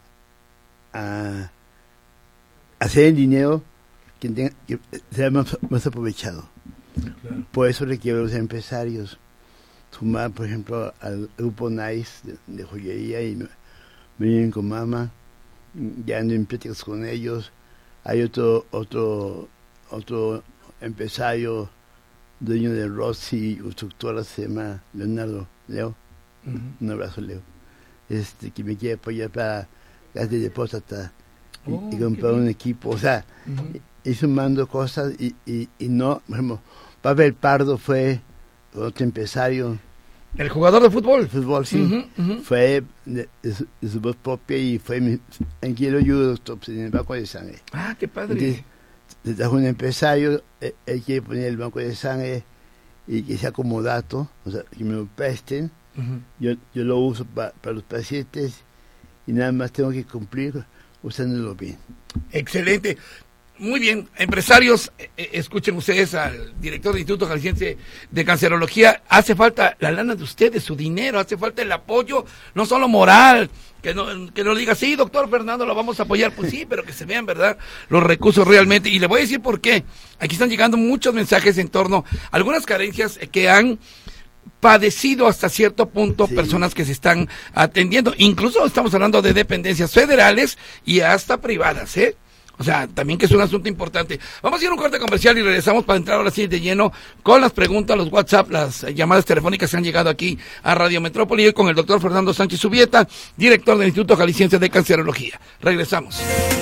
a hacer el dinero que, tenga, que sea más, más aprovechado. Claro. Por eso requiero a los empresarios sumar, por ejemplo, al grupo Nice de, de joyería, y me, me vienen con mamá, ya ando en pláticas con ellos. Hay otro otro otro empresario, dueño de Rossi, constructora, se llama Leonardo, Leo, uh-huh. Un abrazo, Leo, este que me quiere apoyar para gas de próstata y, oh, y comprar un equipo, o sea, uh-huh. Y sumando cosas, y, y, y no, por ejemplo, Pavel Pardo fue otro empresario. ¿El jugador de fútbol? El fútbol, sí. Uh-huh, uh-huh. Fue de, de, su, de su voz propia, y fue mi, en quien lo ayudo, doctor, en el banco de sangre. Ah, qué padre. Entonces, se trajo un empresario, él, él quiere poner el banco de sangre y que sea como dato, o sea, que me lo presten. Uh-huh. Yo, yo lo uso pa, para los pacientes, y nada más tengo que cumplir usándolo bien. Excelente. Muy bien, empresarios, eh, escuchen ustedes al director del Instituto Jalisciense de Cancerología. Hace falta la lana de ustedes, su dinero, hace falta el apoyo, no solo moral, que no, que no diga, sí, doctor Fernando, lo vamos a apoyar, pues sí, pero que se vean, ¿verdad?, los recursos realmente. Y le voy a decir por qué. Aquí están llegando muchos mensajes en torno a algunas carencias que han padecido hasta cierto punto, sí, personas que se están atendiendo. Incluso estamos hablando de dependencias federales y hasta privadas, ¿eh? O sea, también que es un asunto importante. Vamos a ir a un corte comercial y regresamos para entrar ahora sí de lleno con las preguntas, los WhatsApp, las llamadas telefónicas que han llegado aquí a Radio Metrópoli, y con el doctor Fernando Sánchez Subieta, director del Instituto Jalisciense de Cancerología. Regresamos.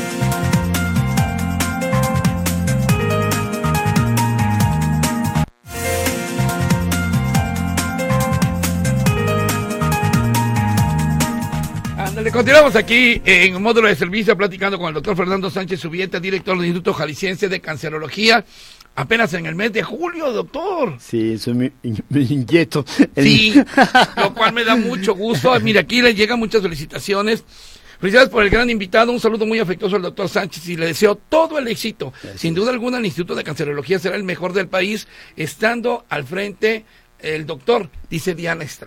Continuamos aquí en módulo de servicio platicando con el doctor Fernando Sánchez Subieta, director del Instituto Jalisciense de Cancerología. Apenas en el mes de julio, doctor. Sí, soy muy, muy inquieto. Sí, lo cual me da mucho gusto. Mira, aquí le llegan muchas felicitaciones. Felicidades por el gran invitado. Un saludo muy afectuoso al doctor Sánchez y le deseo todo el éxito. Gracias. Sin duda alguna, el Instituto de Cancerología será el mejor del país, estando al frente el doctor, dice Diana Estrada.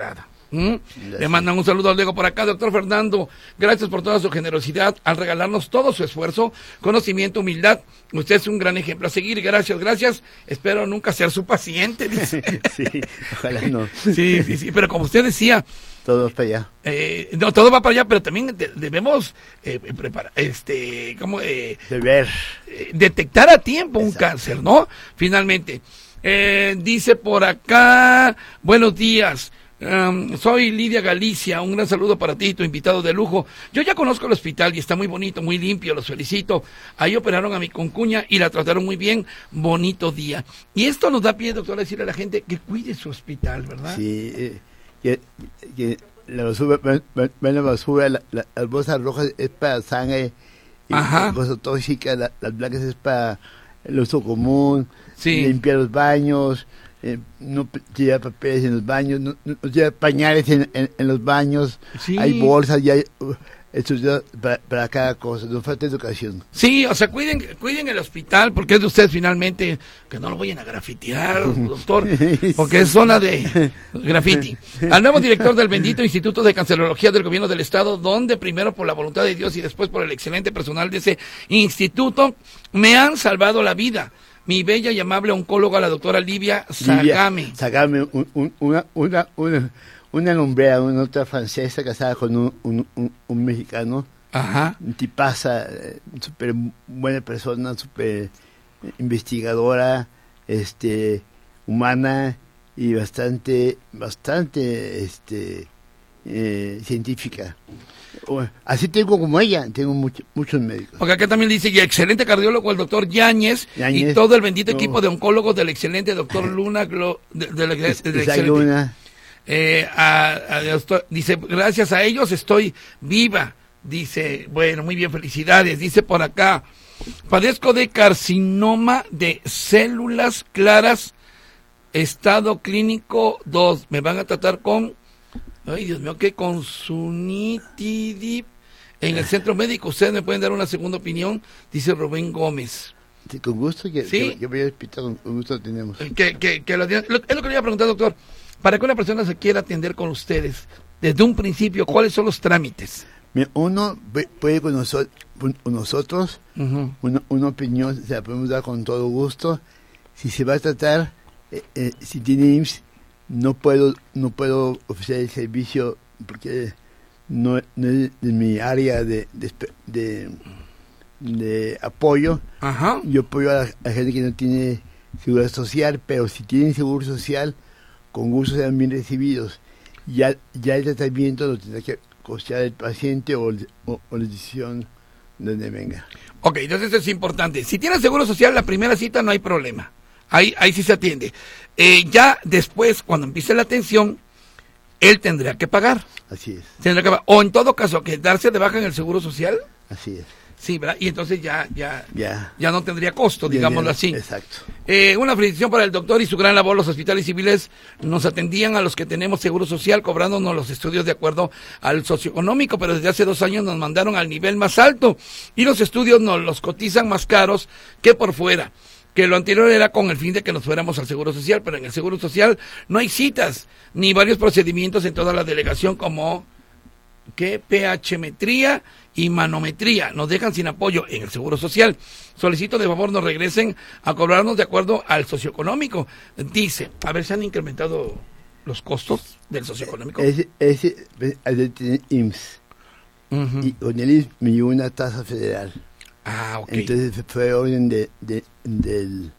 ¿Mm? Le mandan un saludo al Diego por acá, doctor Fernando. Gracias por toda su generosidad al regalarnos todo su esfuerzo, conocimiento, humildad. Usted es un gran ejemplo a seguir. Gracias, gracias. Espero nunca ser su paciente. Dice. Sí, ojalá no. Sí, sí, sí. Pero como usted decía, todo para allá. Eh, no, todo va para allá, pero también de, debemos eh, preparar, este, como eh, de ver, eh, detectar a tiempo un Exacto. cáncer, ¿no? Finalmente, eh, dice por acá, buenos días. Um, soy Lidia Galicia, un gran saludo para ti, tu invitado de lujo. Yo ya conozco el hospital y está muy bonito, muy limpio, los felicito. Ahí operaron a mi concuña y la trataron muy bien, bonito día. Y esto nos da pie, doctor, a decirle a la gente que cuide su hospital, ¿verdad? Sí, eh, que, que la basura, la basura, la, la, las bolsas rojas es para sangre, y las bolsas tóxicas, la, las blancas es para el uso común, sí. Limpiar los baños. Eh, no lleva papeles en los baños, no, no, no lleva pañales en, en, en los baños, sí. Hay bolsas, ya hay uh, estudios para, para cada cosa, nos falta educación. Sí, o sea, cuiden, cuiden el hospital, porque es de ustedes finalmente, que no lo vayan a grafitear, doctor, porque es zona de grafiti. Al nuevo director del bendito Instituto de Cancerología del Gobierno del Estado, donde primero por la voluntad de Dios y después por el excelente personal de ese instituto, me han salvado la vida. Mi bella y amable oncóloga, la doctora Livia Sagame. Sagame, un, un, una, una, una, una nombrera, una otra francesa casada con un, un, un, un mexicano. Ajá. Un tipaza, súper buena persona, súper investigadora, este, humana y bastante, bastante, este, eh, científica. Así tengo como ella, tengo mucho, muchos médicos. Porque acá también dice, y excelente cardiólogo, el doctor Yáñez, Yáñez, y todo el bendito no. equipo de oncólogos del excelente doctor Luna, Glo, de, de, de, de, de, de excelente. Luna. Eh, a, a, a, dice, gracias a ellos estoy viva. Dice, bueno, muy bien, felicidades. Dice por acá, padezco de carcinoma de células claras, estado clínico dos. Me van a tratar con... Ay, Dios mío, que con Sunitidip en el centro médico. Ustedes me pueden dar una segunda opinión, dice Rubén Gómez. Sí, con gusto, que, ¿Sí? que, que voy al hospital, con gusto tenemos. Que, que, que lo, es lo que le iba a preguntar, doctor. Para que una persona se quiera atender con ustedes, desde un principio, ¿cuáles son los trámites? Uno puede con nosotros, con nosotros uh-huh. una, una opinión, se la podemos dar con todo gusto. Si se va a tratar, eh, eh, si tiene I M S S, no puedo no puedo ofrecer el servicio porque no, no es de mi área de de, de, de apoyo. Ajá. Yo apoyo a la, a la gente que no tiene seguridad social, pero si tienen seguro social, con gusto serán bien recibidos. Ya ya el tratamiento lo tendrá que costear el paciente o, o, o la decisión de donde venga. Ok, entonces eso es importante. Si tiene seguro social, la primera cita no hay problema. Ahí, ahí sí se atiende. Eh, ya después, cuando empiece la atención, él tendrá que pagar. Así es. Tendrá que pagar. O en todo caso, quedarse de baja en el seguro social. Así es. Sí, ¿verdad? Y entonces ya ya ya, ya no tendría costo, digámoslo así. Exacto. Eh, una felicitación para el doctor y su gran labor. Los hospitales civiles nos atendían a los que tenemos seguro social, cobrándonos los estudios de acuerdo al socioeconómico, pero desde hace dos años nos mandaron al nivel más alto y los estudios nos los cotizan más caros que por fuera. Que lo anterior era con el fin de que nos fuéramos al Seguro Social, pero en el Seguro Social no hay citas, ni varios procedimientos en toda la delegación como que pH-metría y manometría. Nos dejan sin apoyo en el Seguro Social. Solicito de favor nos regresen a cobrarnos de acuerdo al socioeconómico. Dice, a ver, ¿se han incrementado los costos del socioeconómico? Ese, ese, ese tiene I M S S. Uh-huh. Y con el I M S S me dio una tasa federal. Ah, ok. Entonces fue orden de, de, del,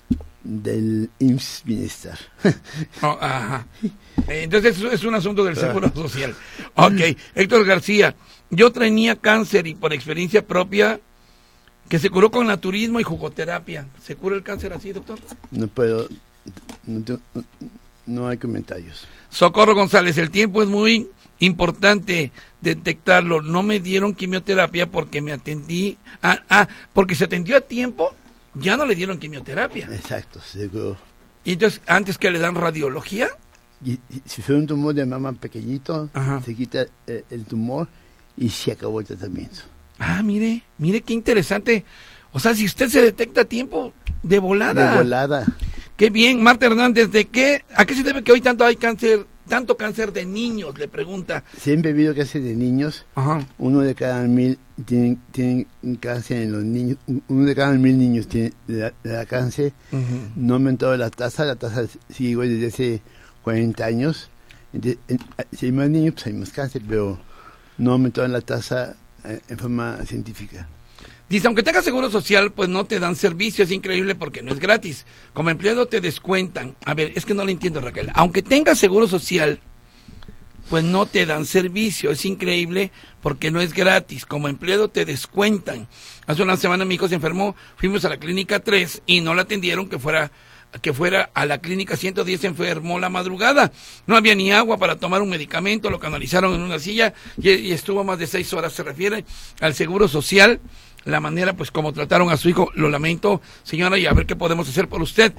del I M S S Bienestar. Oh, ajá. Entonces es un asunto del Seguro Social. Ok. Héctor García, yo tenía cáncer y por experiencia propia que se curó con naturismo y jugoterapia. ¿Se cura el cáncer así, doctor? No puedo, no, no, no hay comentarios. Socorro González, el tiempo es muy importante detectarlo. No me dieron quimioterapia porque me atendí, ah, ah, porque se atendió a tiempo, ya no le dieron quimioterapia. Exacto, seguro. Y entonces, antes que le dan radiología. Y, y si fue un tumor de mama pequeñito, ajá, se quita eh, el tumor y se acabó el tratamiento. Ah, mire, mire qué interesante. O sea, si usted se detecta a tiempo, de volada. De volada. Qué bien. Marta Hernández, ¿de qué, a qué se debe que hoy tanto hay cáncer tanto cáncer de niños? Le pregunta. Siempre he visto cáncer de niños. Ajá. Uno de cada mil tiene, tiene cáncer en los niños. Uno de cada mil niños tiene le da cáncer. Uh-huh. No ha aumentado la tasa. La tasa sigue igual desde hace cuarenta años. Entonces, en, si hay más niños, pues hay más cáncer, pero no ha aumentado la tasa eh, en forma científica. Dice, aunque tengas seguro social, pues no te dan servicio, es increíble porque no es gratis. Como empleado te descuentan. A ver, es que no lo entiendo, Raquel. Aunque tengas seguro social, pues no te dan servicio, es increíble porque no es gratis. Como empleado te descuentan. Hace una semana mi hijo se enfermó, fuimos a la clínica tres y no la atendieron que fuera que fuera a la clínica ciento diez, se enfermó la madrugada. No había ni agua para tomar un medicamento, lo canalizaron en una silla y, y estuvo más de seis horas. Se refiere al seguro social. La manera, pues, como trataron a su hijo, lo lamento, señora, y a ver qué podemos hacer por usted.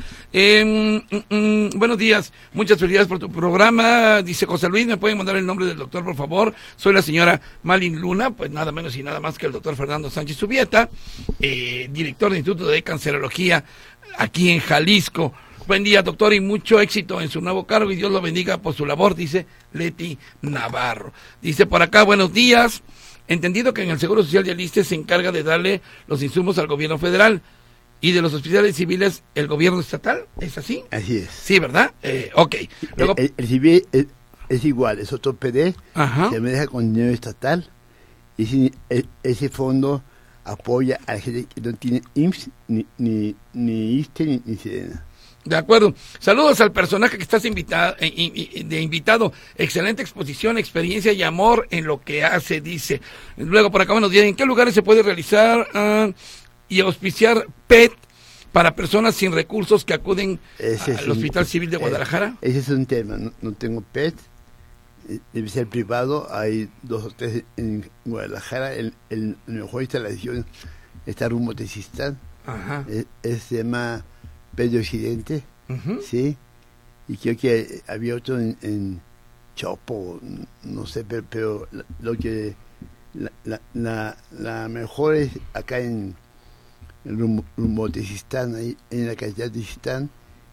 Eh, mm, mm, buenos días, muchas felicidades por tu programa, dice José Luis, ¿me pueden mandar el nombre del doctor, por favor? Soy la señora Malin Luna, pues nada menos y nada más que el doctor Fernando Sánchez Subieta, eh, director del Instituto de Cancerología, aquí en Jalisco. Buen día, doctor, y mucho éxito en su nuevo cargo, y Dios lo bendiga por su labor, dice Leti Navarro. Dice por acá, buenos días. Entendido que en el Seguro Social de Aliste se encarga de darle los insumos al gobierno federal y de los hospitales civiles el gobierno estatal, ¿es así? Así es. Sí, ¿verdad? Eh, ok. Luego, el, el, el civil es, es igual, es otro P D, Ajá. se maneja con dinero estatal y si, el, ese fondo apoya a la gente que no tiene I M S S, ni, ni, ni I S S S T E, ni, ni Sedena. De acuerdo. Saludos al personaje que estás invitado, de invitado. Excelente exposición, experiencia y amor en lo que hace, dice. Luego por acá nos dicen, ¿en qué lugares se puede realizar uh, y auspiciar P E T para personas sin recursos que acuden ese al Hospital un, Civil de Guadalajara? Eh, ese es un tema. No, no tengo P E T. Debe ser privado. Hay dos o tres en Guadalajara. El, el, la mejor instalación está rumbo a Tezistán. Ajá. Es, es, se llama P E T de Occidente, uh-huh. sí, y creo que había otro en, en Chopo, no sé, pero, pero lo que la, la, la, la mejor es acá en el rumbo, rumbo de Tezistán, ahí en la calidad de Tezistán,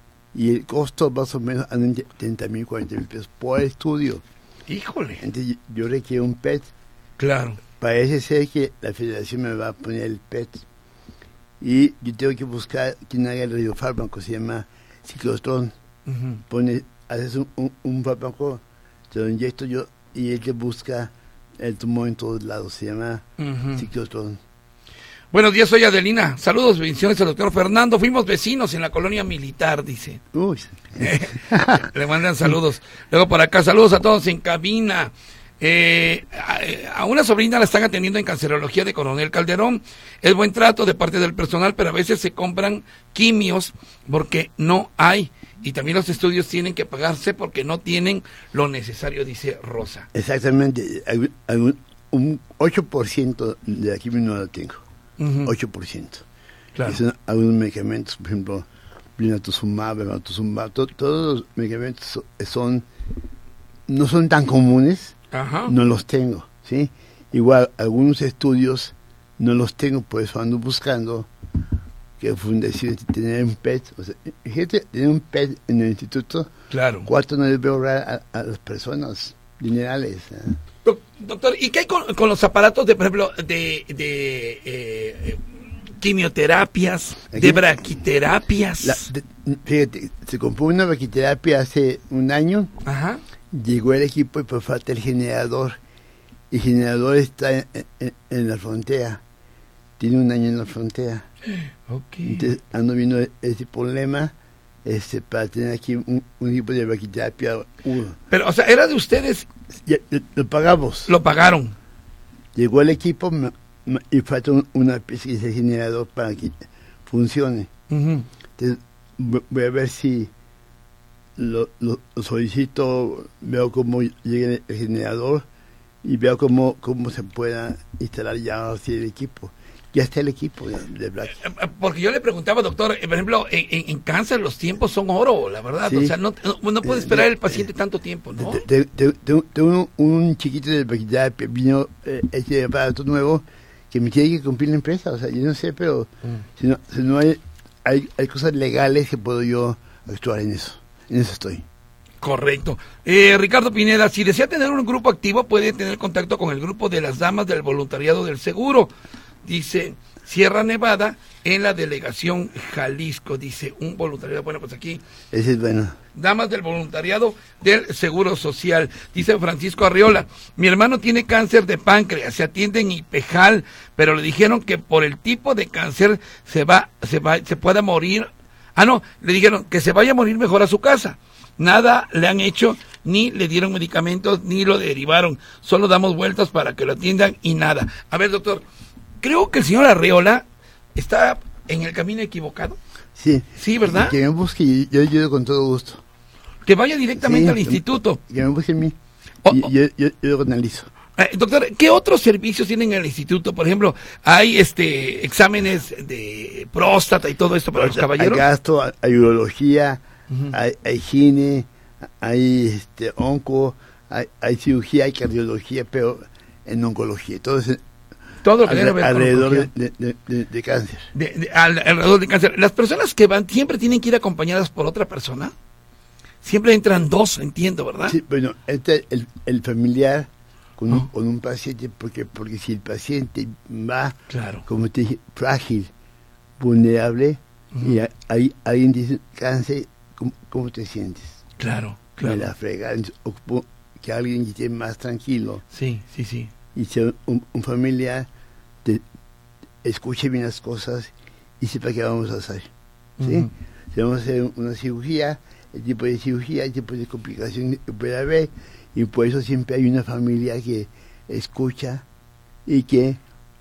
y el costo más o menos anda en treinta mil, cuarenta mil pesos por estudio. Híjole. Entonces yo requiero un P E T. Claro. Parece ser que la federación me va a poner el P E T. Y yo tengo que buscar quien haga el radiofármaco, se llama ciclotrón. Uh-huh. Pone, haces un, un, un fármaco, te lo inyecto yo y él te busca el tumor en todos lados, se llama uh-huh. ciclotrón. Buenos días, soy Adelina. Saludos, bendiciones al doctor Fernando. Fuimos vecinos en la colonia militar, dice. Uy. Le mandan saludos. Luego por acá, saludos a todos en cabina. Eh, a, a una sobrina la están atendiendo en cancerología de Coronel Calderón. Es buen trato de parte del personal, pero a veces se compran quimios porque no hay, y también los estudios tienen que pagarse porque no tienen lo necesario, dice Rosa. Exactamente, un, un ocho por ciento de la quimio no la tengo. Uh-huh. ocho por ciento. Claro. Y son algunos medicamentos, por ejemplo, blinatuzumab, bevacizumab, to, todos los medicamentos son no son tan comunes. Ajá. No los tengo, ¿sí? Igual, algunos estudios no los tengo, por eso ando buscando que fundación tener un P E T. O sea, gente, tener un P E T en el instituto, claro. Cuatro no les veo a, a las personas generales. ¿eh? Doctor, ¿y qué hay con, con los aparatos de, por ejemplo, de, de eh, quimioterapias, ¿aquí? De braquiterapias? La, de, fíjate, se compró una braquiterapia hace un año. Ajá. Llegó el equipo y pues falta el generador. El generador está en, en, en la frontera. Tiene un año en la frontera. Okay. Entonces ando viendo ese problema este, para tener aquí un, un equipo de braquiterapia. Uh. Pero, o sea, ¿era de ustedes? Ya, lo, lo pagamos. Lo pagaron. Llegó el equipo y falta un, una pieza que es el generador para que funcione. Uh-huh. Entonces voy a ver si Lo, lo, lo solicito, veo cómo llega el generador y veo cómo, cómo se pueda instalar ya así el equipo. Ya está el equipo de, de Black. Porque yo le preguntaba, doctor, por ejemplo, en, en, en cáncer los tiempos son oro, la verdad. Sí. O sea, no, no, no puede esperar el paciente eh, tanto tiempo, ¿no? Tengo un, un chiquito de Black, vino eh, este aparato nuevo que me tiene que cumplir la empresa. O sea, yo no sé, pero mm. si no, si no hay, hay, hay cosas legales que puedo yo actuar en eso. En eso estoy. Correcto. Eh, Ricardo Pineda, si desea tener un grupo activo, puede tener contacto con el grupo de las damas del voluntariado del seguro. Dice Sierra Nevada, en la delegación Jalisco, dice un voluntariado. Bueno, pues aquí. Ese es bueno. Damas del voluntariado del Seguro Social. Dice Francisco Arriola, mi hermano tiene cáncer de páncreas, se atiende en Ipejal, pero le dijeron que por el tipo de cáncer se va, se va, se pueda morir. Ah, no, le dijeron que se vaya a morir mejor a su casa. Nada le han hecho, ni le dieron medicamentos, ni lo derivaron. Solo damos vueltas para que lo atiendan y nada. A ver, doctor, creo que el señor Arriola está en el camino equivocado. Sí. Sí, ¿verdad? Que me busque, yo ayudo con todo gusto. Que vaya directamente Sí, al instituto. Que me busque a mí. Oh, y oh. Yo, yo, yo lo analizo. Eh, doctor, ¿qué otros servicios tienen en el instituto? Por ejemplo, hay este exámenes de próstata y todo esto para los caballeros. Hay gasto, hay urología, Ujú. hay, hay gine, hay este onco, hay, hay cirugía, hay cardiología, pero en oncología. Todo es Todo lo que tiene que ver con alrededor oncología. de, de, de, de cáncer. De- de- al- alrededor del cáncer. Las personas que van siempre tienen que ir acompañadas por otra persona. Siempre entran dos, entiendo, ¿verdad? Sí, bueno, este el, el familiar con un, Oh. con un paciente, porque porque si el paciente va, Claro. como te dije, frágil, vulnerable, Ujú. y hay alguien dice cáncer, ¿cómo, cómo te sientes? Claro, Me la claro. frega, entonces, ocupo que alguien esté más tranquilo, Sí, sí, sí. y sea un, un familiar, te, escuche bien las cosas y sepa qué vamos a hacer. ¿Sí? Ujú. Si vamos a hacer una cirugía, el tipo de cirugía, el tipo de complicación que puede haber, y por eso siempre hay una familia que escucha y que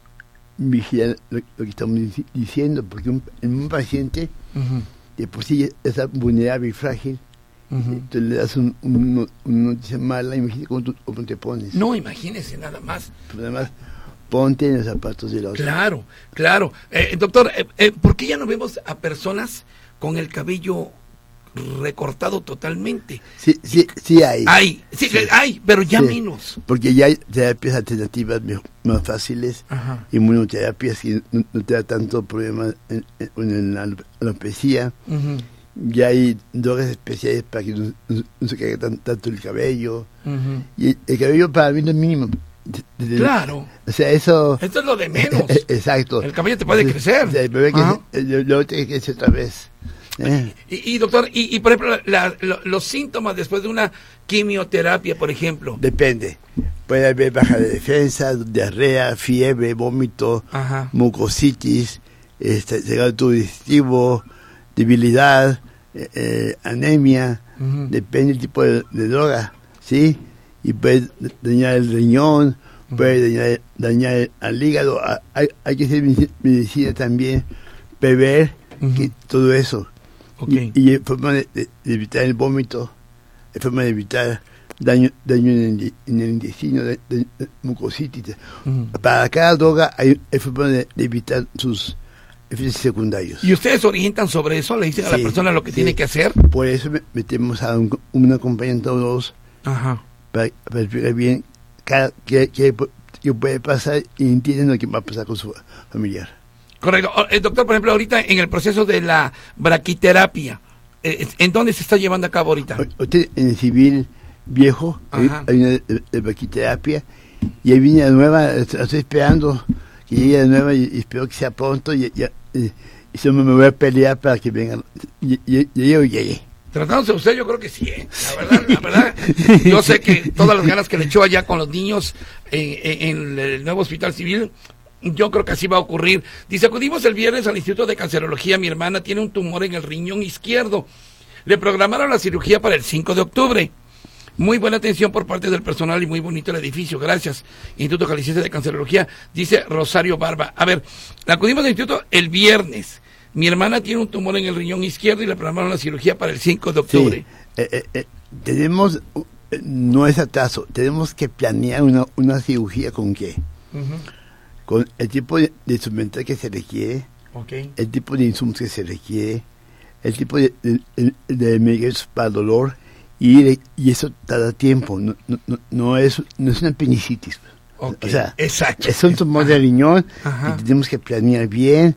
vigila lo, lo que estamos dici- diciendo, porque un, en un paciente Ujú. de por sí está vulnerable y frágil, Ujú. tú le das un, un- una noticia mala, imagínate cómo, tú- cómo te pones. No, imagínese nada más. Pero además, ponte en los zapatos del otro. Claro, claro. Eh, doctor, eh, eh, ¿por qué ya no vemos a personas con el cabello recortado totalmente? Sí, sí, sí hay. Hay, sí, Sí. hay, pero ya Sí. menos. Porque ya hay terapias alternativas me- más fáciles, Ajá. inmunoterapias que no, no te da tanto problema en, en, en la alopecia. Ujú, Ya hay drogas especiales para que no, no- no se caiga tan- tanto el cabello. ujú. Y el, el cabello para mí no es mínimo. De- de- Claro. O sea, eso... Esto es lo de menos. Exacto. El cabello te puede crecer. O sea, el bebé que Ajá. se- luego luego tiene que crecer otra vez. ¿eh? Y, y, doctor, y, y por ejemplo, la- lo- los síntomas después de una quimioterapia, por ejemplo. Depende. Puede haber baja de defensa, diarrea, fiebre, vómito, Ajá. mucositis, este, llegado tubo digestivo, debilidad, eh, eh, anemia, Ujú. depende del tipo de, de droga, ¿sí? Y puede dañar el riñón, puede dañar, dañar al hígado. Ah, Hay, hay que hacer medici- medicina también, beber, Ujú. que, todo eso. Ok. Y, y en forma de, de- de evitar el vómito, en forma de evitar daño, daño en, el, en el intestino, de, de- de mucositis. Ujú. Para cada droga hay, hay forma de, de evitar sus efectos secundarios. ¿Y ustedes orientan sobre eso? ¿Le dicen a la Sí, persona lo que sí. tiene que hacer? Por eso me- metemos a un, una compañía todos Ajá. para, para explicar bien cada, qué, qué, qué puede pasar y entienden lo que va a pasar con su familiar. Correcto. O- El doctor, por ejemplo, ahorita en el proceso de la braquiterapia, eh, ¿en dónde se está llevando a cabo ahorita? Usted en el civil viejo hay, Ajá. hay una de, de braquiterapia y ahí viene la nueva, la estoy esperando que llegue la nueva y, y espero que sea pronto y, y, y, y solo me voy a pelear para que vengan. Y, y, y, y, y, y. Tratándose de usted, yo creo que sí, ¿eh? La verdad, la verdad, yo sé que todas las ganas que le echó allá con los niños en, en- en el nuevo hospital civil, yo creo que así va a ocurrir. Dice, acudimos el viernes al Instituto de Cancerología, mi hermana tiene un tumor en el riñón izquierdo. Le programaron la cirugía para el cinco de octubre. Muy buena atención por parte del personal y muy bonito el edificio, gracias. Instituto Jalisciense de Cancerología, dice Rosario Barba. A ver, acudimos al instituto el viernes. Mi hermana tiene un tumor en el riñón izquierdo y le programaron la cirugía para el cinco de octubre. Sí, eh, eh, eh, tenemos, eh, no es atraso, tenemos que planear una, una cirugía con qué, Ujú. con el tipo de, de instrumental que se requiere, Ok. el tipo de insumos que se requiere, el tipo de, de, de, de medicamentos para el dolor, y, de- y eso tarda tiempo, no, no, no, no es, no es una apendicitis. Ok, O sea, exacto. es un tumor de riñón Ajá. y tenemos que planear bien.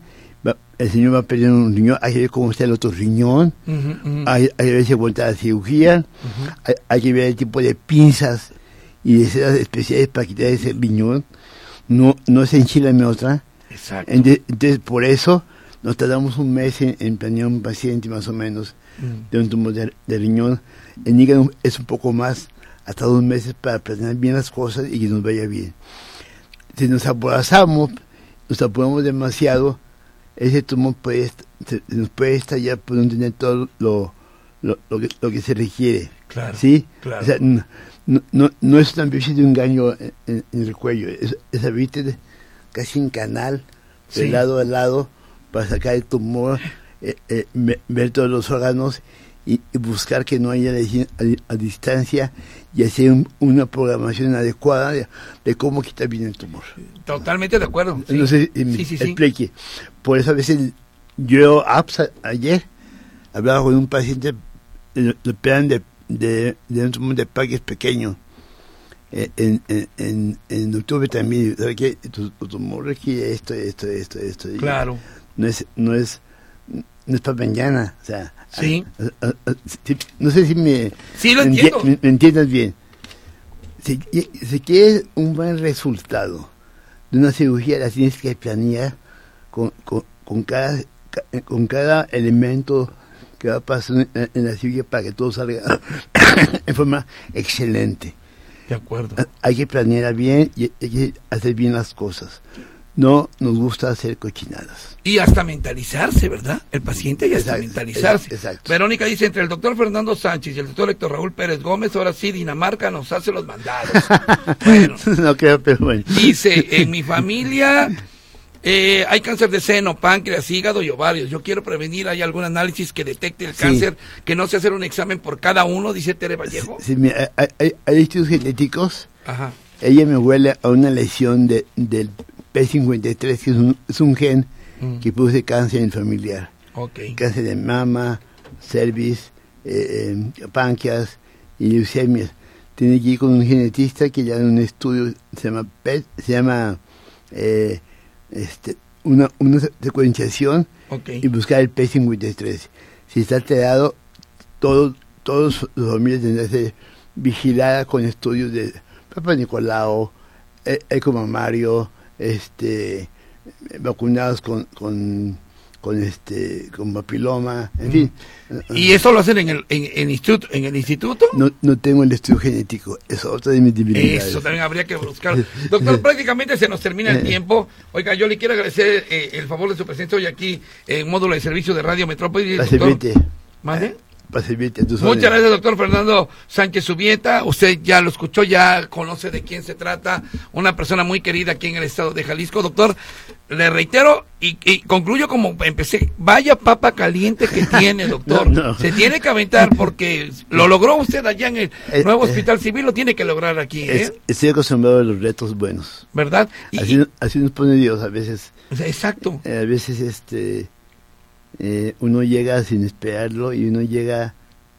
va, el señor va a perder un riñón, hay que ver cómo está el otro riñón, Uh -huh, uh -huh. hay, hay que ver si aguanta la cirugía, uh -huh. hay, hay que ver el tipo de pinzas y de sedas especiales para quitar ese riñón. No, no se enchilame otra. Exacto. Entonces, entonces, por eso nos tardamos un mes en, en planear un paciente más o menos mm. de un tumor de, de riñón. En hígado es un poco más, hasta dos meses para planear bien las cosas y que nos vaya bien. Si nos aborazamos, nos apuramos demasiado, ese tumor puede, se, nos puede estallar por no tener todo lo, lo, lo, que, lo que se requiere. Claro, ¿sí? Claro. O sea, no, no, no, no es una biopsia de un ganglio en, en, en el cuello, es, es abrirte casi en canal, de sí. lado a lado, para sacar el tumor, eh, eh, ver todos los órganos y, y buscar que no haya lesión a, a distancia y hacer un, una programación adecuada de, de cómo quitar bien el tumor. Totalmente de acuerdo. Sí. No sé si me sí, sí, explique. Sí. Por eso a veces yo apps, ayer hablaba con un paciente, le operan de, de, de un tumor de Parkinson pequeño. Eh, en, en, en, en octubre también, ¿sabes qué? Tu, tu tumor requiere esto, esto, esto, esto. Claro. No es, no es, no es para mañana, o sea. Sí. A, a, a, si, no sé si me. Sí, lo entiendo. Me, me entiendas bien. Si, si quieres un buen resultado de una cirugía, la tienes que planear con, con, con cada, con cada elemento que va a pasar en, en la cirugía para que todo salga en forma excelente. De acuerdo. Hay que planear bien y hay que hacer bien las cosas. No nos gusta hacer cochinadas. Y hasta mentalizarse, ¿verdad? El paciente ya está mentalizarse. Exacto. Verónica dice, entre el doctor Fernando Sánchez y el doctor Héctor Raúl Pérez Gómez, ahora sí Dinamarca nos hace los mandados. Bueno. No creo, pero bueno. Dice, en mi familia eh, hay cáncer de seno, páncreas, hígado y ovarios. Yo quiero prevenir, ¿hay algún análisis que detecte el cáncer? Sí. Que no se hacer un examen por cada uno, dice Tere Vallejo. Sí, mira, hay, hay, hay estudios genéticos. Ajá. Ella me huele a una lesión de, del P cincuenta y tres, que es un, es un gen mm. que produce cáncer en familiar. Okay. Cáncer de mama, cervix, eh, eh, páncreas y leucemias. Tiene que ir con un genetista que ya en un estudio se llama P E T, se llama eh, este, una, una secuenciación okay. y buscar el P cincuenta y tres. Si está alterado, todo, todos los familias tendrán que ser vigiladas con estudios de Papa Nicolau, eco mamario, este, vacunados con, con, con este, con papiloma, en mm. fin. ¿Y eso lo hacen en el, en, en, instituto, en el instituto? No, no tengo el estudio genético, eso es otra de mis debilidades. Eso también habría que buscar. Doctor, prácticamente se nos termina el tiempo. Oiga, yo le quiero agradecer eh, el favor de su presencia hoy aquí en módulo de servicio de Radio Metrópoli. ¿Mande? Para servirte, Muchas órdenes. Gracias, doctor Fernando Sánchez Subieta. Usted ya lo escuchó, ya conoce de quién se trata, una persona muy querida aquí en el estado de Jalisco. Doctor, le reitero y, y concluyo como empecé, vaya papa caliente que tiene, doctor. No, no. Se tiene que aventar porque lo logró usted allá en el eh, nuevo eh, hospital civil, lo tiene que lograr aquí. ¿eh? Estoy acostumbrado a los retos buenos. ¿Verdad? Y, así, así nos pone Dios a veces. Exacto. Eh, a veces este... Eh, uno llega sin esperarlo y uno llega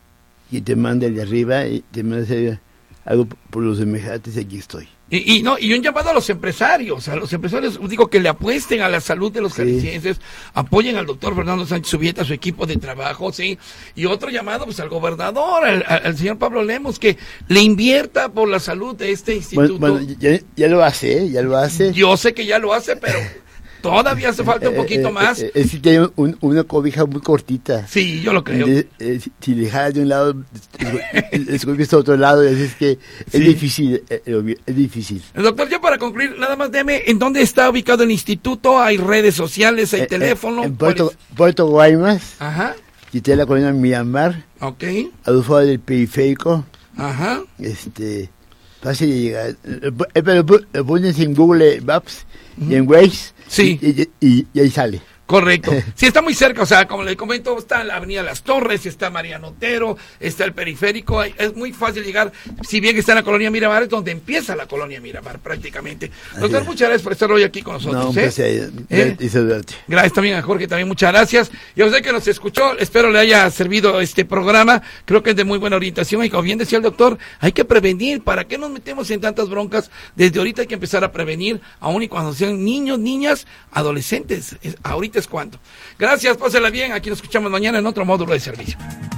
y te manda el de arriba y te manda a hacer algo por los semejantes y aquí estoy. Y, y no y un llamado a los empresarios, a los empresarios, digo que le apuesten a la salud de los sí. jaliscienses, apoyen al doctor Fernando Sánchez Subieta, a su equipo de trabajo, sí, y otro llamado pues al gobernador, al, al señor Pablo Lemos, que le invierta por la salud de este instituto. Bueno, bueno ya, ya lo hace, ¿eh? ya lo hace. Yo sé que ya lo hace, pero todavía hace falta un poquito eh, eh, más. Eh, es que tiene un, una cobija muy cortita. Sí, yo lo creo. De, eh, si, si le jalas de un lado, es cobija a otro lado, es que sí. es difícil, eh, es difícil. Doctor, ya para concluir, nada más deme, ¿en dónde está ubicado el instituto? ¿Hay redes sociales? ¿Hay eh, teléfono? En Puerto, Puerto Guaymas. Ajá. Quité la colonia Miramar. Ok. A dos horas del periférico. Ajá. Este, fácil de llegar. Eh, pero pones en Google Maps uh-huh. y en Waze. Sí. Y, y, y, y ahí sale. Correcto. Sí, está muy cerca, o sea, como le comento, está la avenida Las Torres, está Mariano Otero, está el periférico, es muy fácil llegar, si bien que está en la colonia Miramar, es donde empieza la colonia Miramar prácticamente. Doctor, muchas gracias por estar hoy aquí con nosotros. No, pues, ¿eh? ¿Eh? ¿Eh? Gracias también a Jorge, también muchas gracias. Y a usted que nos escuchó, espero le haya servido este programa, creo que es de muy buena orientación y como bien decía el doctor, hay que prevenir, ¿para qué nos metemos en tantas broncas? Desde ahorita hay que empezar a prevenir, aún y cuando sean niños, niñas, adolescentes, es, ahorita descuento. Gracias, pásela bien. Aquí nos escuchamos mañana en otro módulo de servicio.